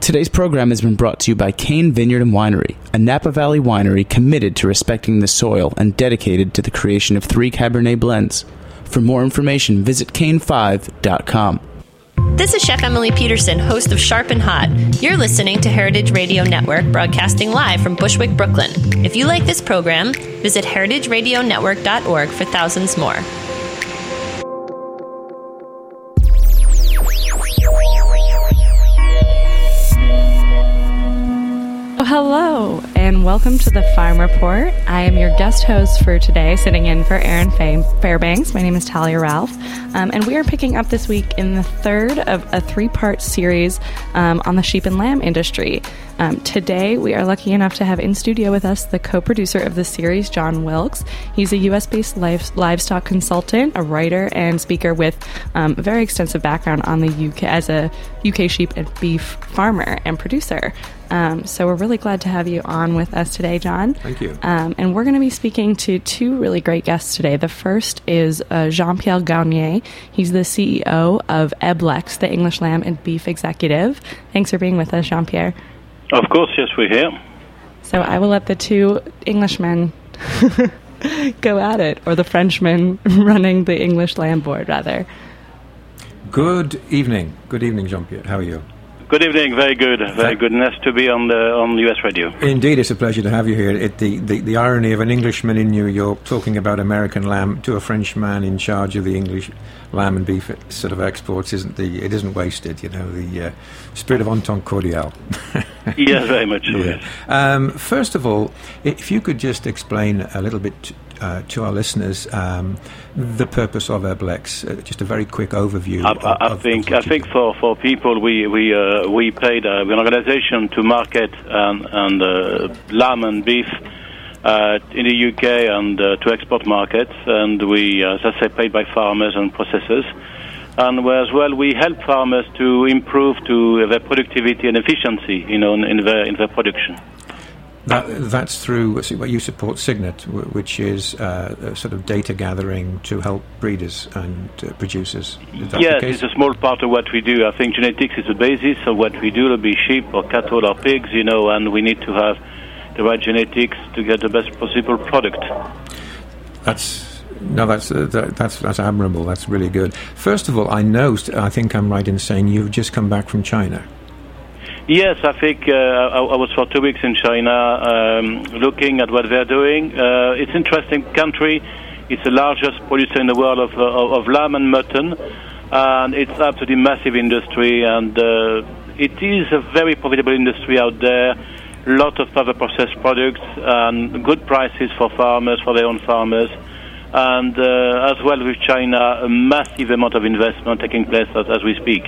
Today's program has been brought to you by Cane Vineyard and Winery, a Napa Valley winery committed to respecting the soil and dedicated to the creation of 3 Cabernet blends. For more information, visit cane5.com. This is Chef Emily Peterson, host of Sharp and Hot. You're listening to Heritage Radio Network, broadcasting live from Bushwick, Brooklyn. If you like this program, visit heritageradionetwork.org for thousands more. Hello, and welcome to the Farm Report. I am your guest host for today, sitting in for Aaron Fairbanks. My name is Talia Ralph, and we are picking up this week in the third of a 3-part series on the sheep and lamb industry. Today, we are lucky enough to have in studio with us the co-producer of the series, John Wilkes. He's a U.S.-based livestock consultant, a writer, and speaker with a very extensive background on the UK as a UK sheep and beef farmer and producer. So we're really glad to have you on with us today, John. Thank you. And we're going to be speaking to 2 really great guests today. The first is Jean-Pierre Garnier. He's the CEO of Eblex, the English Lamb and Beef Executive. Thanks for being with us, Jean-Pierre. Of course, yes, we're here. So I will let the 2 Englishmen go at it, or the Frenchman running the English Lamb Board, rather. Good evening. Good evening, Jean-Pierre. How are you? Good evening. Very good. Very good. Nice to be on US radio. Indeed, it's a pleasure to have you here. The irony of an Englishman in New York talking about American lamb to a Frenchman in charge of the English lamb and beef sort of exports isn't wasted. You know, the spirit of entente cordiale. Yes, very much so. Yeah. Yes. First of all, if you could just explain a little bit to our listeners the purpose of Eblex, just a very quick overview. I think for people we paid an organization to market and lamb and beef in the UK and to export markets, and we, as I say, paid by farmers and processors. And as well, we help farmers to improve to their productivity and efficiency, in their production. That's through you support Signet, which is sort of data gathering to help breeders and producers. Yes, it's a small part of what we do. I think genetics is the basis of what we do. It'll be sheep or cattle or pigs, and we need to have the right genetics to get the best possible product. That's admirable. That's really good. First of all, I think I'm right in saying you've just come back from China. Yes, I think I was for 2 weeks in China looking at what they're doing. It's an interesting country. It's the largest producer in the world of lamb and mutton, and it's absolutely massive industry, and it is a very profitable industry out there. A lot of other processed products and good prices for farmers, for their own farmers. And as well with China, a massive amount of investment taking place as we speak.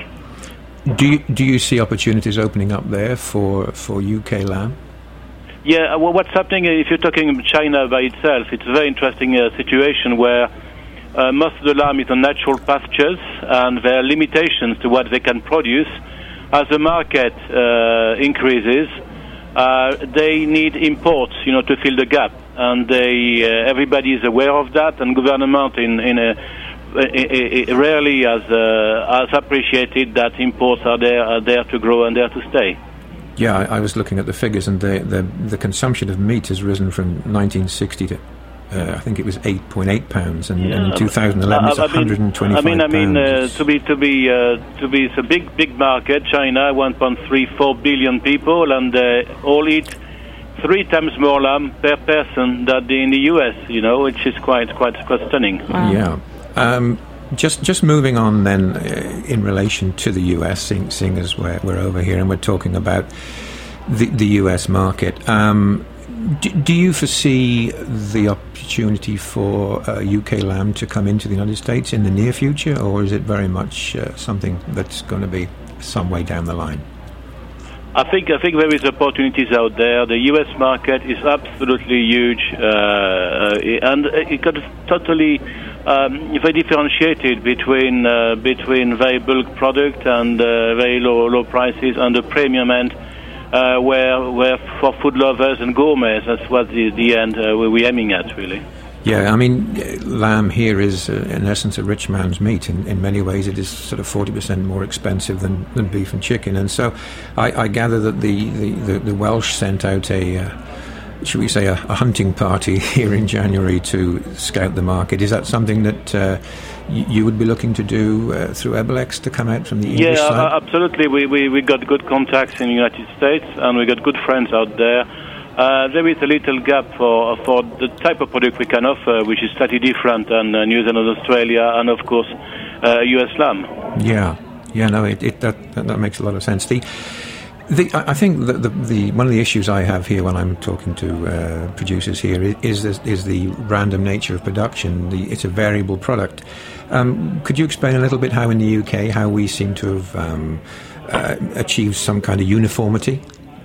Do you see opportunities opening up there for UK lamb? Yeah, well, what's happening, if you're talking China by itself, it's a very interesting situation where most of the lamb is on natural pastures, and there are limitations to what they can produce. As the market increases, they need imports, to fill the gap, and everybody is aware of that, and government rarely has appreciated that imports are there to grow and there to stay. Yeah, I was looking at the figures, and the consumption of meat has risen from 1960 to I think it was 8.8 pounds, and in 2011 it's 125 pounds. To be it's a big market. China, 1.34 billion people, and all eat 3 times more lamb per person than in the US. Which is quite stunning. Wow. Yeah. Just moving on then, in relation to the US, seeing as we're over here and we're talking about the US market, do you foresee the opportunity for UK lamb to come into the United States in the near future, or is it very much something that's going to be some way down the line? I think there is opportunities out there. The US market is absolutely huge, and it got totally very differentiated between very bulk product and very low prices and the premium end, where for food lovers and gourmets, that's what the end we're aiming at, really. Yeah, I mean, lamb here is, in essence, a rich man's meat. In many ways, it is sort of 40% more expensive than beef and chicken. And so I gather that the Welsh sent out should we say, a hunting party here in January to scout the market. Is that something that you would be looking to do through Ebelex to come out from the English side? Yeah, absolutely. We got good contacts in the United States, and we got good friends out there. There is a little gap for the type of product we can offer, which is slightly different than New Zealand, Australia, and of course US lamb. Yeah, no, that makes a lot of sense. I think the one of the issues I have here when I'm talking to producers here is the random nature of production. It's a variable product. Could you explain a little bit how in the UK how we seem to have achieved some kind of uniformity?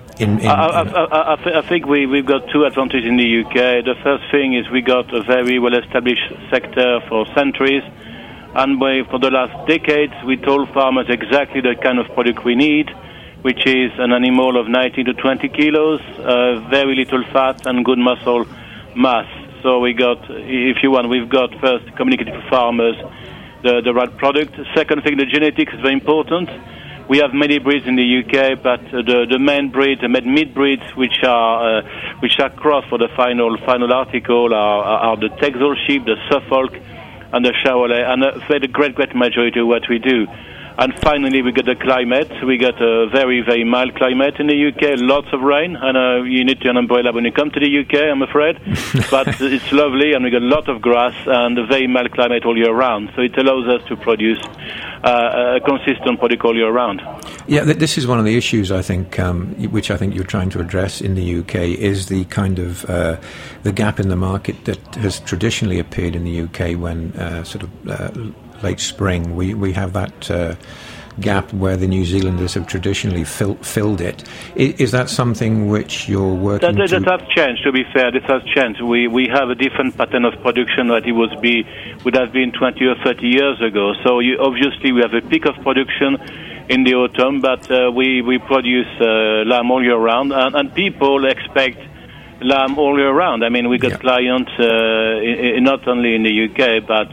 I think we've got two advantages in the UK. The first thing is we got a very well-established sector for centuries, and for the last decades we told farmers exactly the kind of product we need, which is an animal of 19 to 20 kilos, very little fat and good muscle mass. So we've got first communicated to farmers the right product. Second thing, the genetics is very important. We have many breeds in the UK, but the main breeds, the meat breeds, which are crossed for the final article, are the Texel sheep, the Suffolk, and the Charolais, and the great majority of what we do. And finally, we got the climate. We got a very, very mild climate in the UK, lots of rain, and you need an umbrella when you come to the UK, I'm afraid. But it's lovely, and we got a lot of grass and a very mild climate all year round. So it allows us to produce a consistent product all year round. Yeah, this is one of the issues, I think, which I think you're trying to address in the UK, is the kind of the gap in the market that has traditionally appeared in the UK when late spring. We have that gap where the New Zealanders have traditionally filled it. Is that something which you're working that has changed, to be fair. This has changed. We have a different pattern of production that it would have been 20 or 30 years ago. So obviously we have a peak of production in the autumn, but we produce lamb all year round, and people expect lamb all year round. I mean, we got clients not only in the UK but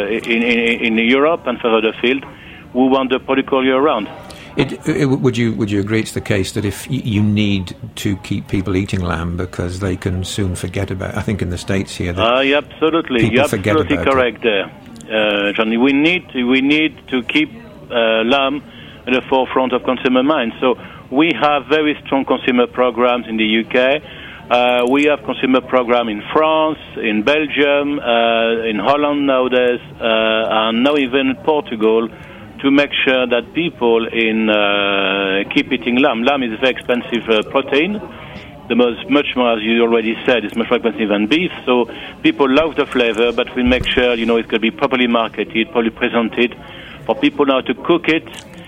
in Europe and further afield who want the product all year round. Would you agree it's the case that if you need to keep people eating lamb because they can soon forget about? I think in the States here, you're absolutely correct there, Johnny. We need to keep lamb at the forefront of consumer minds. So we have very strong consumer programs in the UK. We have consumer program in France, in Belgium, in Holland nowadays, and now even in Portugal, to make sure that people keep eating lamb. Lamb is a very expensive protein. Much more, as you already said, it's much more expensive than beef. So people love the flavor, but we make sure it's going to be properly marketed, properly presented, for people now to cook it.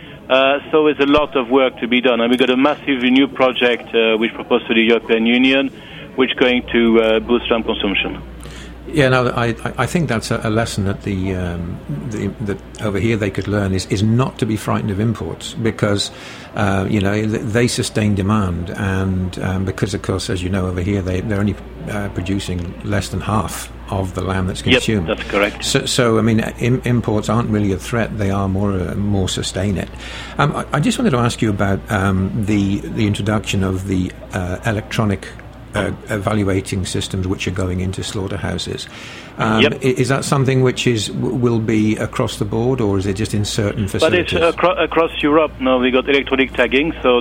So there's a lot of work to be done, and we've got a massive new project which proposed to the European Union, which is going to boost lamb consumption. Yeah, no, I think that's a lesson that that over here they could learn is not to be frightened of imports, because they sustain demand, and because of course, as you know, over here they're only producing less than half of the lamb that's consumed. Yep, that's correct. So I mean, imports aren't really a threat; they are more sustain it. I just wanted to ask you about the introduction of the electronic evaluating systems which are going into slaughterhouses. Is that something which will be across the board, or is it just in certain facilities? But it's across Europe now. We got electronic tagging, so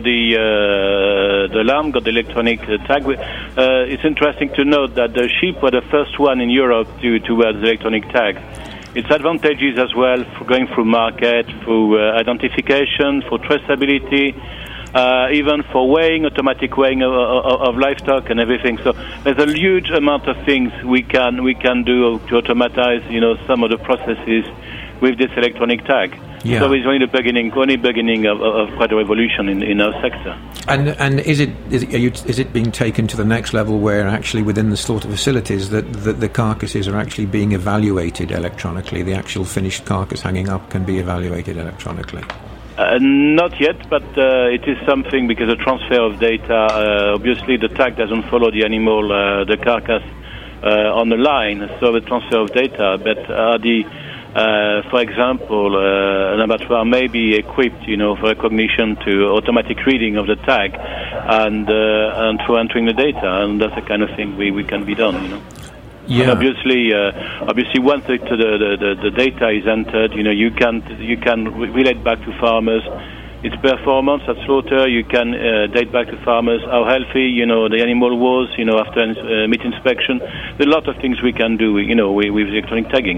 the lamb got the electronic tag. It's interesting to note that the sheep were the first one in Europe to wear the electronic tag. Its advantages as well for going through market, through identification, for traceability, even for weighing, automatic weighing of livestock and everything. So there's a huge amount of things we can do to automatize, some of the processes with this electronic tag. Yeah. So it's only the beginning of quite a revolution in our sector. And is it being taken to the next level, where actually within the slaughter facilities that the carcasses are actually being evaluated electronically? The actual finished carcass hanging up can be evaluated electronically. Not yet, but it is something, because the transfer of data, obviously the tag doesn't follow the animal, the carcass on the line, so the transfer of data, but for example, an abattoir may be equipped, for recognition to automatic reading of the tag and for entering the data, and that's the kind of thing we can be done, Yeah. And obviously, once the data is entered, you can relate back to farmers its performance at slaughter. You can date back to farmers how healthy the animal was, after meat inspection. There are a lot of things we can do, with electronic tagging.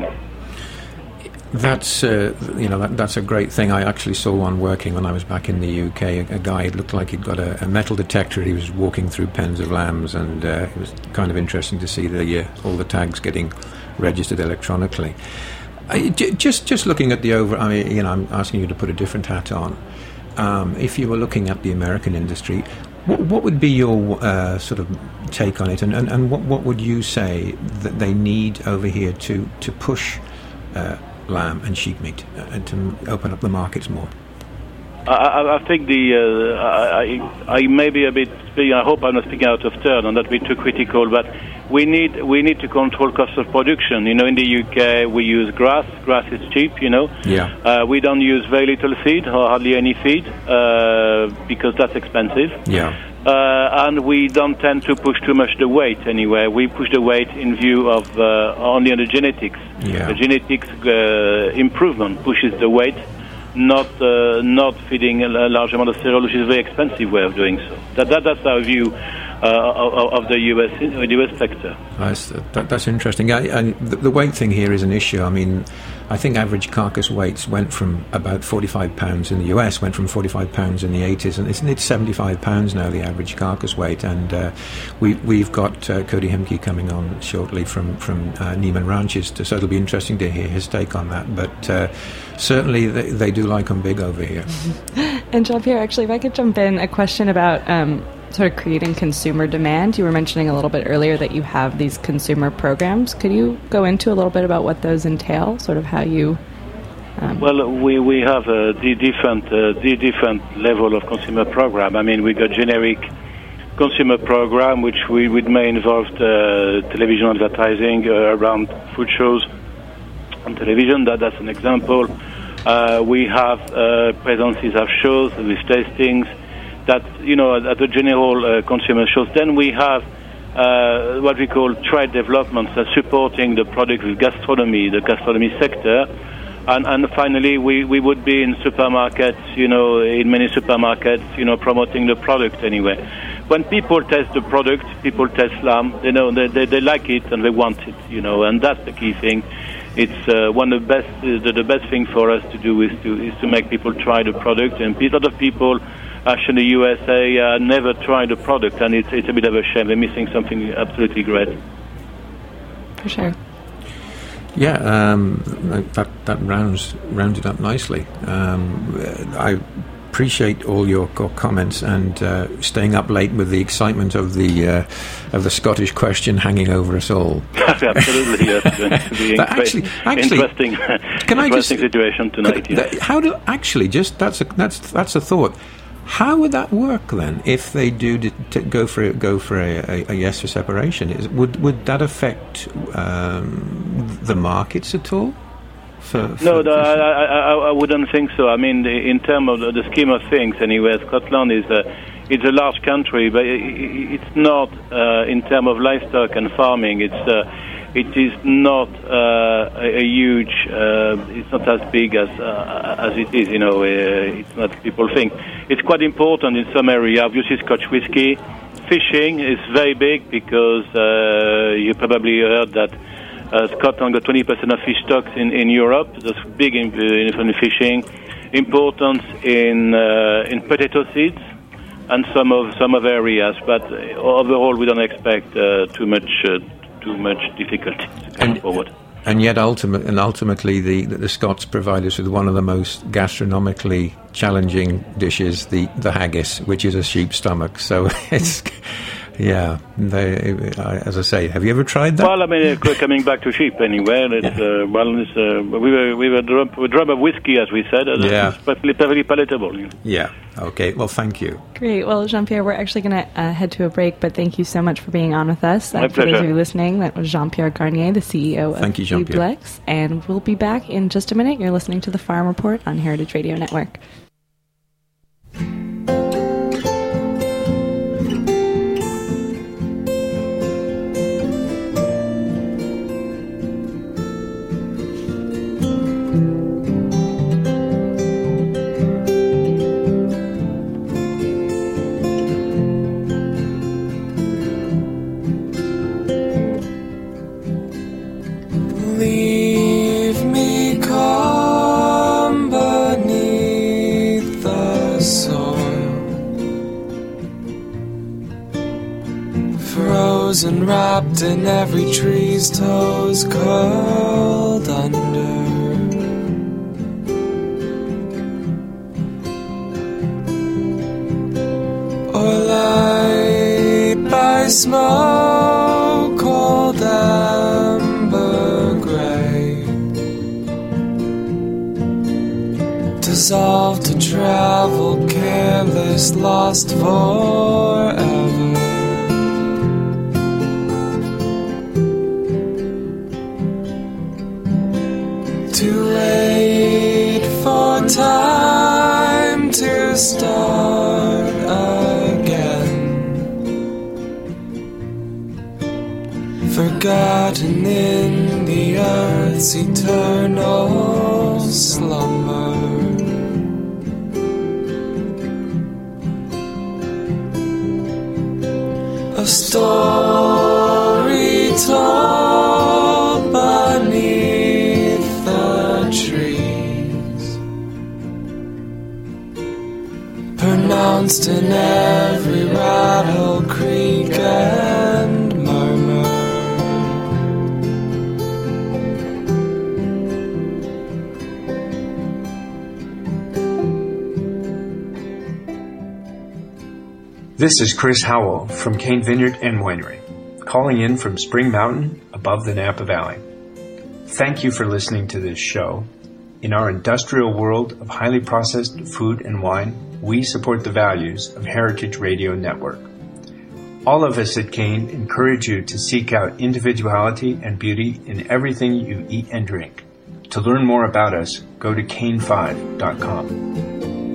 That's that's a great thing. I actually saw one working when I was back in the UK. A guy, it looked like he'd got a metal detector. He was walking through pens of lambs, and it was kind of interesting to see all the tags getting registered electronically. Just looking at the I'm asking you to put a different hat on. If you were looking at the American industry, what would be your sort of take on it, and what would you say that they need over here to push lamb and sheep meat and to open up the markets more? I think I may be a bit. I hope I'm not speaking out of turn and not be too critical, but we need to control cost of production. In the UK we use grass. Grass is cheap. Yeah. We don't use very little feed or hardly any feed because that's expensive. Yeah. And we don't tend to push too much the weight anyway. We push the weight in view of only on the genetics. Yeah. The genetics improvement pushes the weight, not feeding a large amount of cereal, which is a very expensive way of doing so. That's our view of the US sector. That's interesting. And the weight thing here is an issue. I mean, I think average carcass weights went from about 45 pounds in the US, went from 45 pounds in the 80s, and it's 75 pounds now, the average carcass weight. And we've got Cody Hemke coming on shortly from Neiman Ranches, so it'll be interesting to hear his take on that. But certainly they do like them big over here. And Jean-Pierre, actually, if I could jump in, a question about sort of creating consumer demand. You were mentioning a little bit earlier that you have these consumer programs. Could you go into a little bit about what those entail, sort of how you... Well, we have the different level of consumer program. I mean, we got generic consumer program, which may involve television advertising around food shows on television. That's an example. We have presences of shows with tastings. That at the general consumer shows. Then we have what we call trade developments that supporting the product with the gastronomy sector, and finally we would be in supermarkets, in many supermarkets, promoting the product anyway. When people taste the product, people taste lamb. They like it and they want it, and that's the key thing. It's one of the best thing for us to do is to make people try the product, and a lot of people. Actually, the USA never tried the product, and it's a bit of a shame. They're missing something absolutely great. For sure. Yeah, that rounds it up nicely. I appreciate all your comments and staying up late with the excitement of the Scottish question hanging over us all. Absolutely, yes. It's going to be interesting situation tonight. That's a thought. How would that work then if they do go for a yes for separation? Would that affect the markets at all? No, I wouldn't think so. I mean, in terms of the scheme of things, anyway, Scotland it's a large country, but it's not in terms of livestock and farming. It is not a huge. It's not as big as it is. It's not people think. It's quite important in some area. Obviously, Scotch whisky, fishing is very big because you probably heard that Scotland got 20% of fish stocks in Europe. That's big in fishing. Importance in potato seeds and some of areas, but overall we don't expect too much difficulty going forward. And yet, ultimately, the Scots provide us with one of the most gastronomically challenging dishes, the haggis, which is a sheep's stomach. So Yeah, as I say, have you ever tried that? Well, I mean, coming back to sheep anyway, we drum of whiskey, as we said, and it's perfectly palatable. Yeah, okay, well, thank you. Great. Well, Jean-Pierre, we're actually going to head to a break, but thank you so much for being on with us. My For pleasure. those of you listening, that was Jean-Pierre Garnier, the CEO of Thank you, Jean-Pierre. Bublex, and we'll be back in just a minute. You're listening to the Farm Report on Heritage Radio Network. Leave me calm beneath the soil, frozen, wrapped in every tree's toes, curled under. Or light by smoke, cold amber gray, dissolved to travel careless, lost forever. To wait for time to start again, forgotten in the earth's eternal slumber. A story told beneath the trees, pronounced in every rattle, creak, and murmur. This is Chris Howell from Cane Vineyard and Winery, calling in from Spring Mountain above the Napa Valley. Thank you for listening to this show. In our industrial world of highly processed food and wine, we support the values of Heritage Radio Network. All of us at Cane encourage you to seek out individuality and beauty in everything you eat and drink. To learn more about us, go to cane5.com.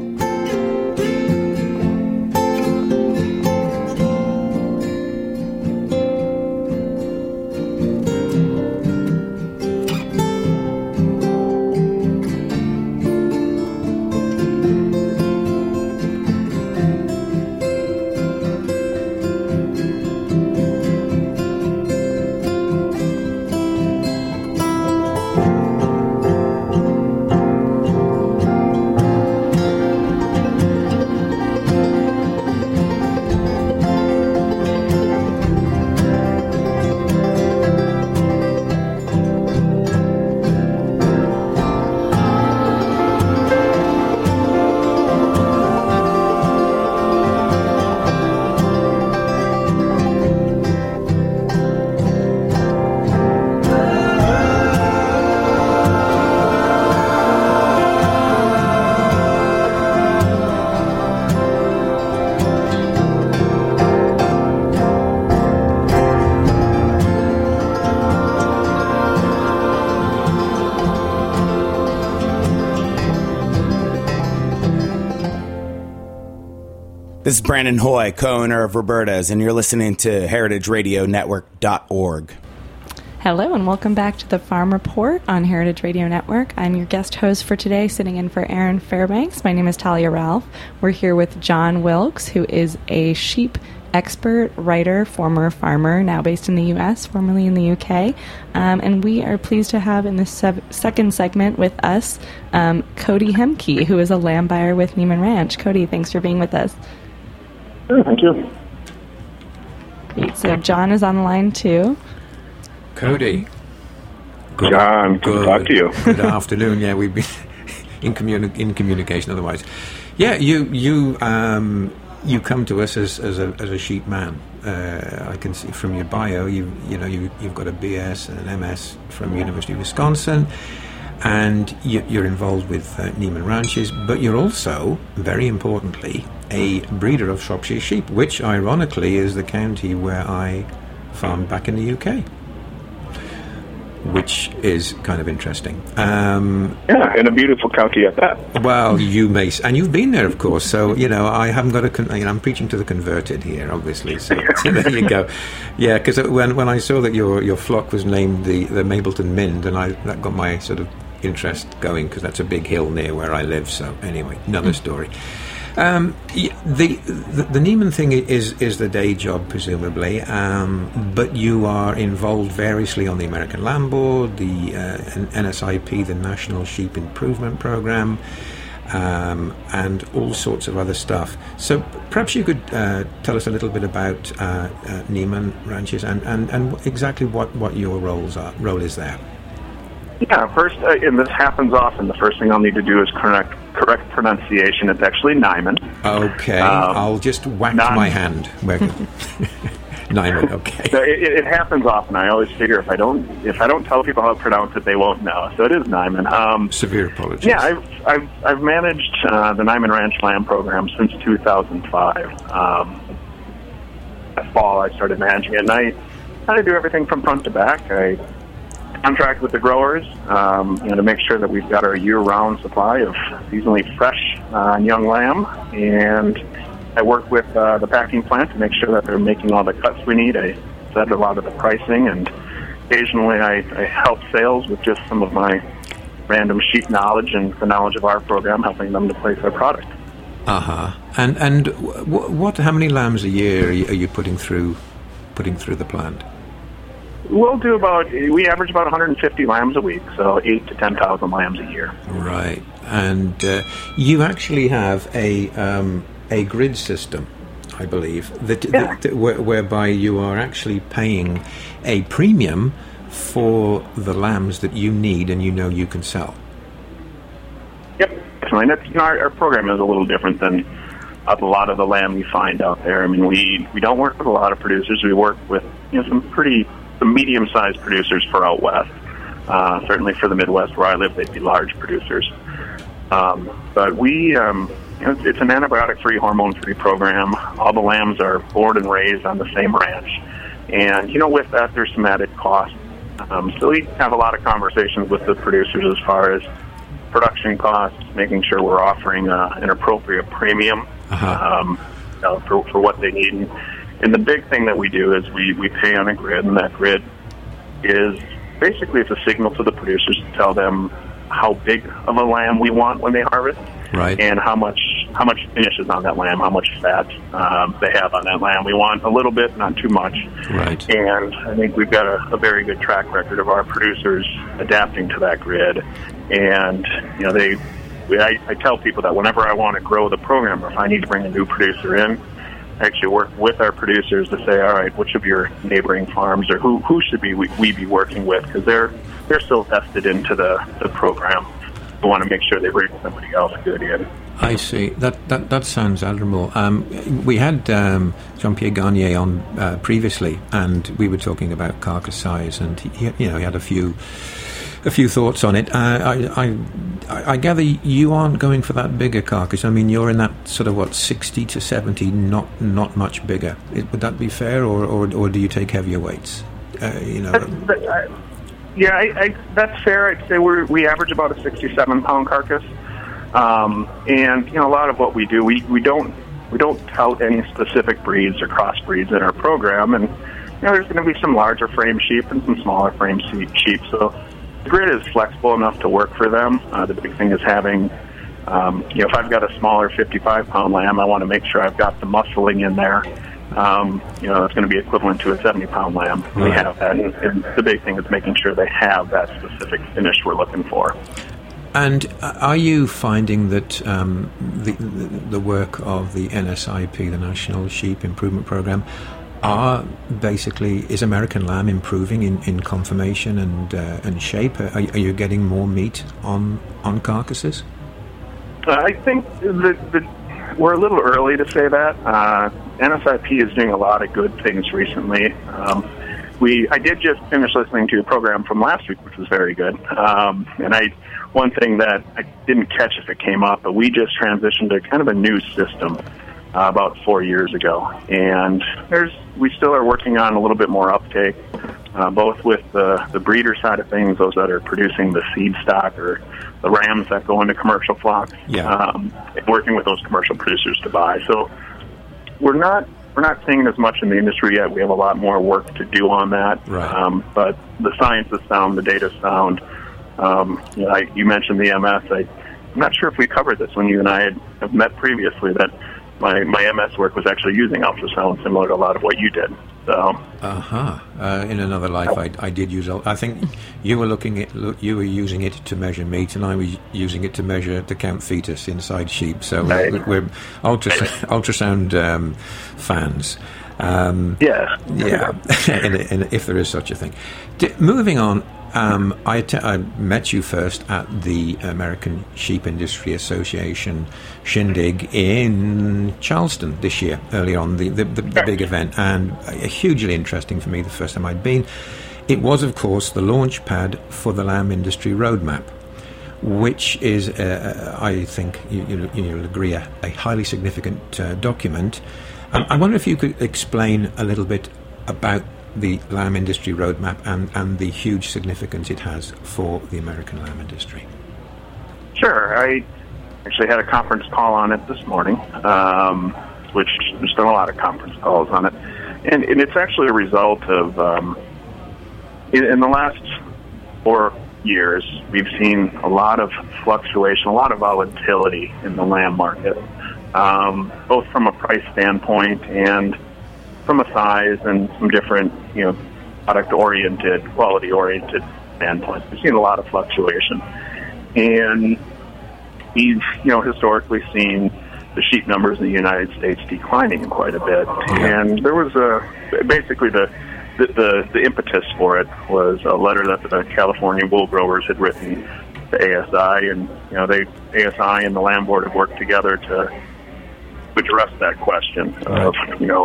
This is Brandon Hoy, co-owner of Roberta's, and you're listening to heritageradionetwork.org. Hello and welcome back to the Farm Report on Heritage Radio Network. I'm your guest host for today, sitting in for Aaron Fairbanks. My name is Talia Ralph. We're here with John Wilkes, who is a sheep expert, writer, former farmer, now based in the U.S., formerly in the U.K. And we are pleased to have in this second segment with us Cody Hemke, who is a lamb buyer with Neiman Ranch. Cody, thanks for being with us. Sure, thank you. Great. So John is on the line too. Cody. John, good to talk to you. Good afternoon. Yeah, we've been in communication otherwise. Yeah, you you come to us as a sheep man. I can see from your bio, you've got a BS and an MS from University of Wisconsin, and you're involved with Neiman Ranches, but you're also, very importantly, a breeder of Shropshire sheep, which ironically is the county where I farmed back in the UK, which is kind of interesting. Yeah, in a beautiful county at that. Well, you may, and you've been there, of course. So I haven't got I'm preaching to the converted here, obviously. So there you go. Yeah, because when I saw that your flock was named the Mapleton Mind, and that got my sort of interest going, because that's a big hill near where I live. So anyway, another story. The Neiman thing is the day job, presumably, but you are involved variously on the American Lamb Board, the NSIP, the National Sheep Improvement Program, and all sorts of other stuff. So perhaps you could tell us a little bit about Neiman Ranches and exactly what your role is there. Yeah, first, and this happens often, the first thing I'll need to do is correct pronunciation. It's actually Neiman. Okay, I'll just whack my hand. Neiman, okay. So it happens often. I always figure if I don't tell people how to pronounce it, they won't know. So it is Neiman. Severe apologies. Yeah, I've managed the Neiman Ranch Lamb program since 2005. That fall, I started managing it, and I kind of do everything from front to back. I contract with the growers, to make sure that we've got our year-round supply of seasonally fresh young lamb, and I work with the packing plant to make sure that they're making all the cuts we need. I set a lot of the pricing, and occasionally I help sales with just some of my random sheep knowledge and the knowledge of our program, helping them to place their product. And how many lambs a year are you putting through the plant? We average about 150 lambs a week, so 8,000 to 10,000 lambs a year. Right, and you actually have a grid system, I believe, whereby you are actually paying a premium for the lambs that you need and you can sell. Yep, definitely. Our program is a little different than a lot of the lamb you find out there. I mean, we don't work with a lot of producers. We work with some medium-sized producers for out west. Certainly for the Midwest where I live, they'd be large producers. But we, it's an antibiotic-free, hormone-free program. All the lambs are born and raised on the same ranch. And, with that, there's some added costs. So we have a lot of conversations with the producers as far as production costs, making sure we're offering an appropriate premium for what they need. And the big thing that we do is we pay on a grid, and that grid is basically it's a signal to the producers to tell them how big of a lamb we want when they harvest, right, and how much finish is on that lamb, how much fat they have on that lamb. We want a little bit, not too much. Right. And I think we've got a very good track record of our producers adapting to that grid. And I tell people that whenever I want to grow the program, or if I need to bring a new producer in, I actually work with our producers to say, all right, which of your neighboring farms or who should we be working with? Because they're still vested into the program. We want to make sure they bring somebody else good in. I see. That sounds admirable. We had Jean-Pierre Garnier on previously, and we were talking about carcass size, and he had a few thoughts on it. I gather you aren't going for that bigger carcass. I mean, you're in that sort of 60 to 70, not much bigger. Would that be fair, or do you take heavier weights? Yeah, that's fair. I'd say we average about a 67-pound carcass, and a lot of what we do, we don't tout any specific breeds or crossbreeds in our program, and there's going to be some larger frame sheep and some smaller frame sheep, so the grid is flexible enough to work for them. The big thing is having, if I've got a smaller 55-pound lamb, I want to make sure I've got the muscling in there. It's going to be equivalent to a 70-pound lamb. Right. We have that, and the big thing is making sure they have that specific finish we're looking for. And are you finding that the work of the NSIP, the National Sheep Improvement Program, is American lamb improving in conformation and shape? Are you getting more meat on carcasses? I think We're a little early to say that. NSIP is doing a lot of good things recently. I did just finish listening to a program from last week, which was very good. And one thing that I didn't catch if it came up, but we just transitioned to kind of a new system about 4 years ago. And we still are working on a little bit more uptake, both with the breeder side of things, those that are producing the seed stock or the rams that go into commercial flocks, and working with those commercial producers to buy. So we're not seeing as much in the industry yet. We have a lot more work to do on that. Right. But the science is sound, the data is sound. You mentioned the MS. I'm not sure if we covered this when you and I have met previously, that my MS work was actually using ultrasound similar to a lot of what you did. So. In another life, I did use. I think you were using it to measure meat, and I was using it to measure to count fetus inside sheep. So we're ultrasound fans. Yeah. If there is such a thing. Moving on. I met you first at the American Sheep Industry Association shindig in Charleston this year, early on, the big event, and hugely interesting for me the first time I'd been. It was, of course, the launch pad for the lamb industry roadmap, which is, I think you'll agree, a highly significant document. I wonder if you could explain a little bit about the lamb industry roadmap and the huge significance it has for the American lamb industry. Sure. I actually had a conference call on it this morning, which there's been a lot of conference calls on it. And it's actually a result of, in the last 4 years, we've seen a lot of fluctuation, a lot of volatility in the lamb market, both from a price standpoint and from a size and some different, product-oriented, quality-oriented standpoints. We've seen a lot of fluctuation. And we've, historically seen the sheep numbers in the United States declining quite a bit. And there was basically the impetus for it was a letter that the California wool growers had written to ASI, and, ASI and the Lamb Board have worked together to address that question of,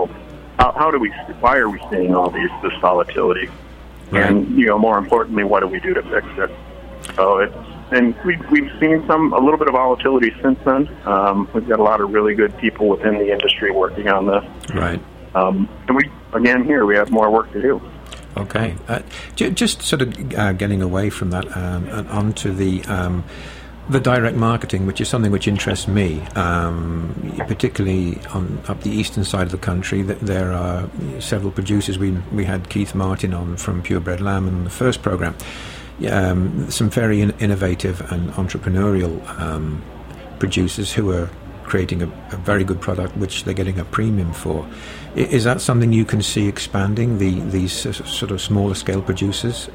why are we seeing all this volatility? Right. And, more importantly, what do we do to fix it? So we've seen a little bit of volatility since then. We've got a lot of really good people within the industry working on this. Right. And we have more work to do. Okay. Just sort of getting away from that and onto the direct marketing, which is something which interests me, particularly up the eastern side of the country. There are several producers. We had Keith Martin on from Purebred Lamb in the first program. Some very innovative and entrepreneurial producers who are creating a very good product, which they're getting a premium for. Is that something you can see expanding, these sort of smaller scale producers?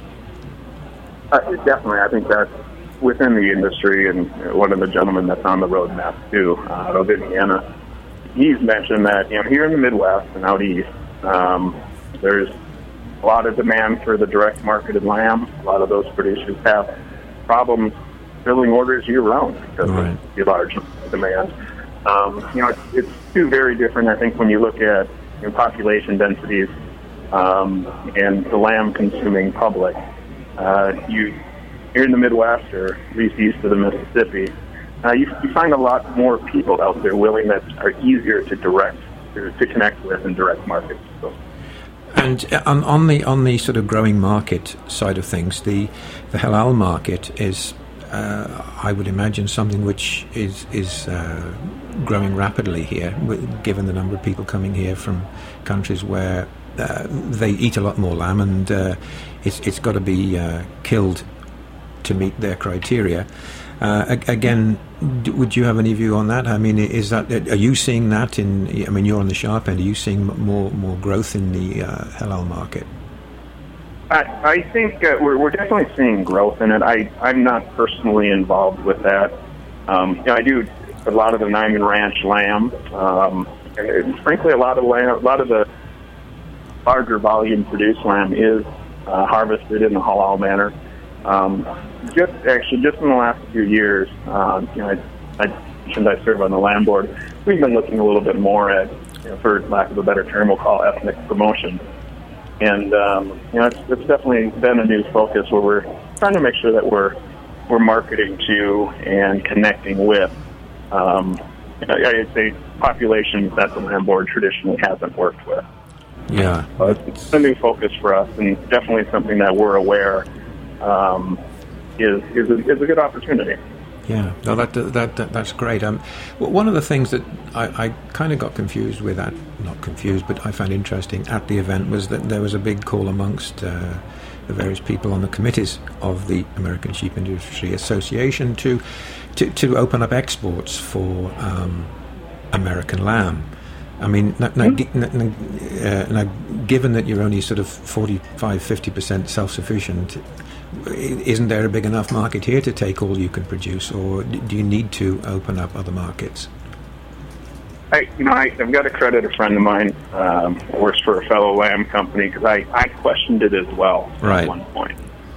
Definitely. I think that's within the industry, and one of the gentlemen that's on the roadmap too, out of Indiana, he's mentioned that here in the Midwest and out east, there's a lot of demand for the direct marketed lamb. A lot of those producers have problems filling orders year round because of the large demand. It's two very different. I think when you look at population densities and the lamb consuming public, here in the Midwest, or at least east of the Mississippi, you find a lot more people out there that are easier to connect with and direct market. So. And on the sort of growing market side of things, the halal market is, I would imagine, something which is growing rapidly here, given the number of people coming here from countries where they eat a lot more lamb, and it's got to be killed to meet their criteria. Again, would you have any view on that? I mean, are you seeing that you're on the sharp end, are you seeing more growth in the halal market? I think we're definitely seeing growth in it. I'm not personally involved with that. I do a lot of the Niman Ranch lamb, and frankly, a lot of the larger volume produced lamb is harvested in the halal manner. Just in the last few years, I mentioned I serve on the lamb board. We've been looking a little bit more at, for lack of a better term, we'll call ethnic promotion. And it's definitely been a new focus where we're trying to make sure that we're marketing to and connecting with, I'd say, populations that the land board traditionally hasn't worked with. Yeah, it's a new focus for us, and definitely something that we're aware is a good opportunity. Yeah, no, that's great. One of the things that I kind of got confused with, not confused, but I found interesting at the event was that there was a big call amongst the various people on the committees of the American Sheep Industry Association to open up exports for American lamb. I mean, now, given that you're only sort of 45-50% self-sufficient, isn't there a big enough market here to take all you can produce, or do you need to open up other markets? I've got to credit a friend of mine who works for a fellow lamb company, because I questioned it as well at one point.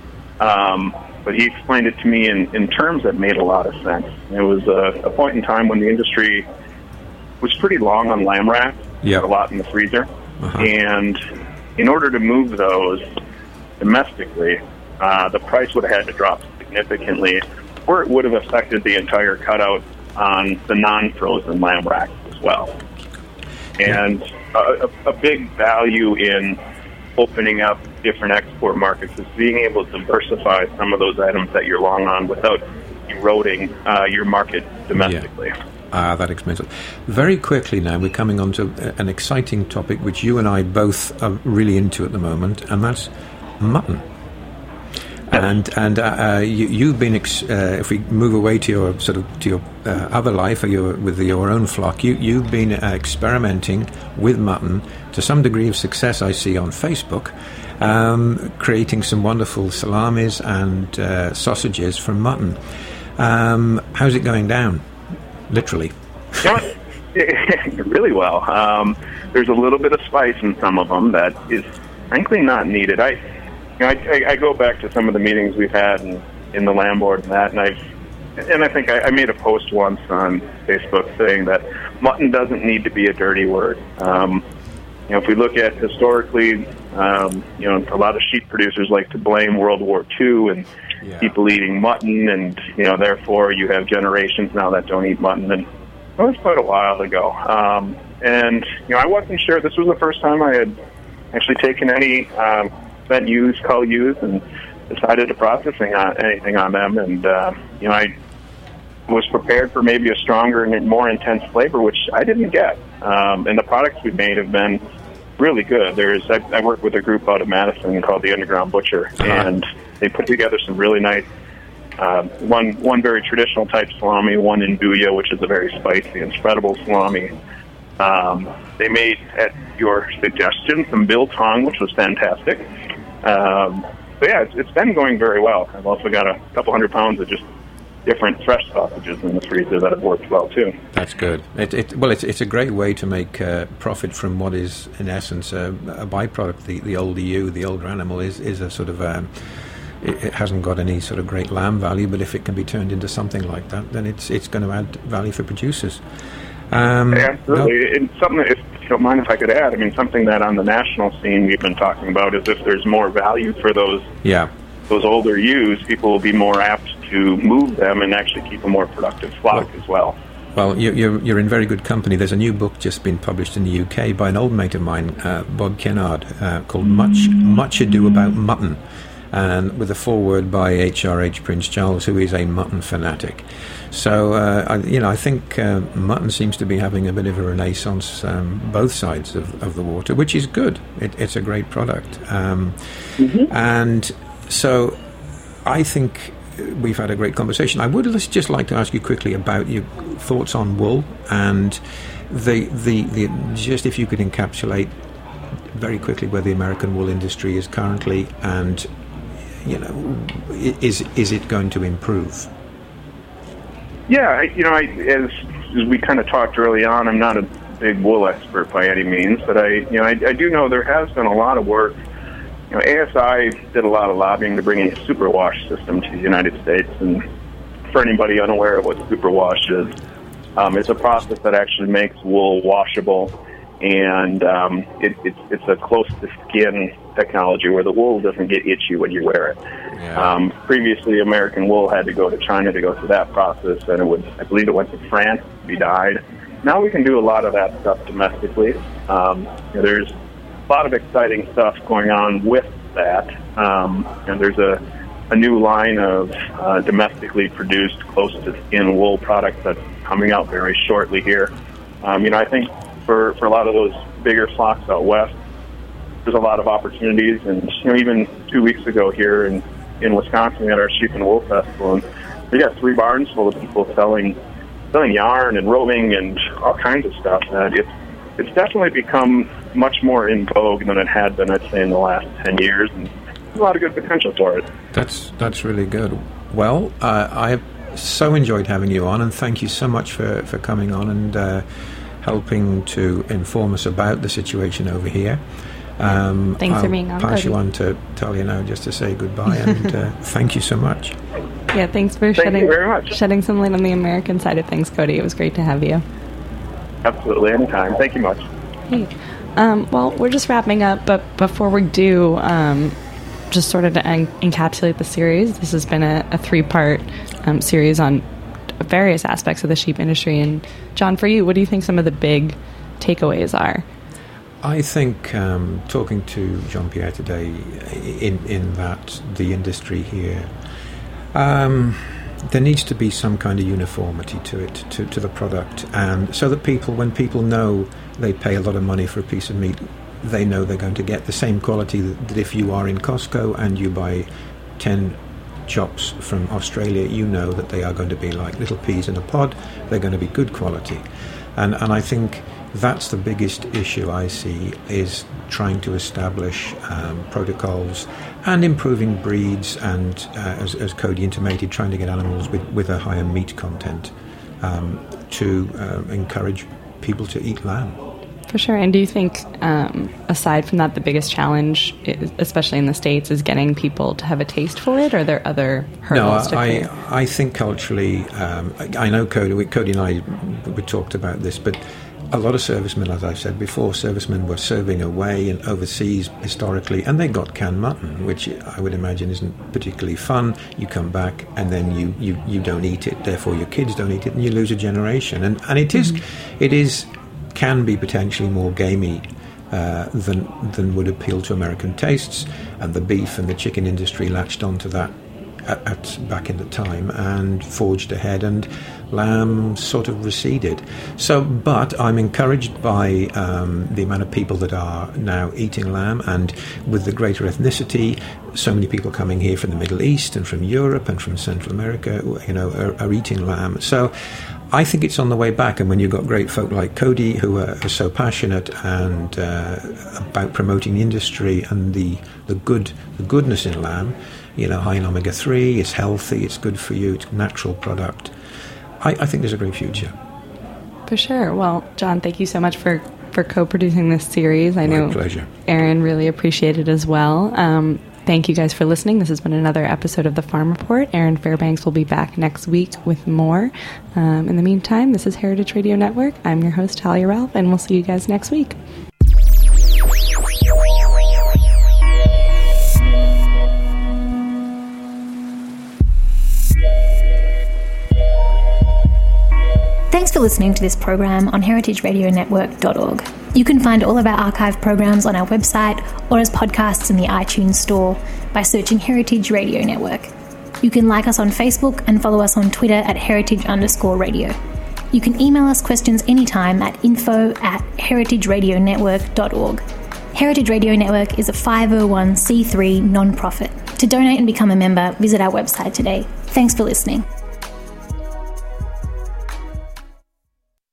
But he explained it to me in terms that made a lot of sense. It was a point in time when the industry was pretty long on lamb racks, a lot in the freezer. And in order to move those domestically, the price would have had to drop significantly, or it would have affected the entire cutout on the non-frozen lamb racks as well. And a big value in opening up different export markets is being able to diversify some of those items that you're long on without eroding your market domestically. That explains it. Very quickly now, we're coming on to an exciting topic which you and I both are really into at the moment, and that's mutton. And you've been, if we move away to your other life, or with your own flock, you've been experimenting with mutton to some degree of success. I see on Facebook, creating some wonderful salamis and sausages from mutton. How's it going down? Literally. Really well. There's a little bit of spice in some of them that is frankly not needed. I go back to some of the meetings we've had in the lamb board and that, and I think I made a post once on Facebook saying that mutton doesn't need to be a dirty word. If we look at historically, a lot of sheep producers like to blame World War II and people eating mutton, and therefore you have generations now that don't eat mutton. And that was quite a while ago. I wasn't sure. This was the first time I had actually taken any cull ewes and decided to processing anything on them. And I was prepared for maybe a stronger and more intense flavor, which I didn't get. And the products we've made have been really good. I work with a group out of Madison called the Underground Butcher, and they put together some really nice, one very traditional type salami, one Nduja, which is a very spicy and spreadable salami. They made, at your suggestion, some biltong, which was fantastic. It's been going very well. I've also got a couple 100 pounds of just different fresh sausages in the freezer that have worked well too. That's good. It's a great way to make profit from what is in essence a byproduct. The older ewe, the older animal is a sort of it hasn't got any sort of great lamb value, but if it can be turned into something like that, then it's going to add value for producers. Absolutely. And something, if you don't mind if I could add, something that on the national scene we've been talking about is if there's more value for those older ewes, people will be more apt to move them and actually keep a more productive flock as well. Well, you're in very good company. There's a new book just been published in the UK by an old mate of mine, Bob Kennard, called Much Ado About Mutton, and with a foreword by H.R.H. Prince Charles, who is a mutton fanatic. So, I think mutton seems to be having a bit of a renaissance both sides of the water, which is good. It's a great product. And so I think we've had a great conversation. I would just like to ask you quickly about your thoughts on wool, and the just if you could encapsulate very quickly where the American wool industry is currently, and is it going to improve? Yeah, as we kind of talked early on, I'm not a big wool expert by any means, but I do know there has been a lot of work. ASI did a lot of lobbying to bring a superwash system to the United States, and for anybody unaware of what superwash is, It's a process that actually makes wool washable, and it's a close-to-skin technology where the wool doesn't get itchy when you wear it. Yeah. Previously, American wool had to go to China to go through that process, and I believe it went to France to be dyed. Now we can do a lot of that stuff domestically. There's a lot of exciting stuff going on with that, and there's a new line of domestically produced close-to-skin wool products that's coming out very shortly here. I think for a lot of those bigger flocks out west, there's a lot of opportunities. And even 2 weeks ago here in Wisconsin, we had our Sheep and Wool Festival, and we got 3 barns full of people selling yarn and roving and all kinds of stuff. And it's definitely become much more in vogue than it had been, I'd say, in the last 10 years. And there's a lot of good potential for it. That's really good. Well, I've so enjoyed having you on, and thank you so much for coming on and helping to inform us about the situation over here. Thanks for being on. I'll pass you on to Talia now just to say goodbye, and thank you so much. Yeah, thanks for shedding some light on the American side of things, Cody. It was great to have you. Absolutely, anytime. Thank you much. Hey, well, we're just wrapping up, but before we do, just sort of to encapsulate the series, this has been a 3-part series on various aspects of the sheep industry. And John, for you, what do you think some of the big takeaways are? I think talking to Jean-Pierre today, in that the industry here, there needs to be some kind of uniformity to it, to the product, and so that when people know they pay a lot of money for a piece of meat, they know they're going to get the same quality that if you are in Costco and you buy 10 chops from Australia, you know that they are going to be like little peas in a pod. They're going to be good quality, and I think that's the biggest issue I see, is trying to establish protocols and improving breeds, and as Cody intimated, trying to get animals with a higher meat content to encourage people to eat lamb. For sure. And do you think, aside from that, the biggest challenge, especially in the States, is getting people to have a taste for it, or are there other hurdles to clear? I think culturally, I know Cody and I, we talked about this, but a lot of servicemen, as I've said before, servicemen were serving away and overseas historically, and they got canned mutton, which I would imagine isn't particularly fun. You come back and then you don't eat it, therefore your kids don't eat it, and you lose a generation. And it can be potentially more gamey than would appeal to American tastes, and the beef and the chicken industry latched onto that back in the time and forged ahead, and lamb sort of receded. But I'm encouraged by the amount of people that are now eating lamb, and with the greater ethnicity, so many people coming here from the Middle East and from Europe and from Central America, are eating lamb. So I think it's on the way back, and when you've got great folk like Cody who are so passionate and about promoting the industry and the goodness in lamb, high in omega-3, it's healthy, it's good for you, it's a natural product. I think there's a great future. For sure. Well, John, thank you so much for co-producing this series. I know pleasure. Aaron really appreciated it as well. Thank you guys for listening. This has been another episode of The Farm Report. Aaron Fairbanks will be back next week with more. In the meantime, this is Heritage Radio Network. I'm your host, Talia Ralph, and we'll see you guys next week. Thanks for listening to this program on heritageradionetwork.org. You can find all of our archive programs on our website or as podcasts in the iTunes Store by searching Heritage Radio Network. You can like us on Facebook and follow us on Twitter at @heritage_radio. You can email us questions anytime at info@heritageradionetwork.org. Heritage Radio Network is a 501c3 non-profit. To donate and become a member, visit our website today. Thanks for listening.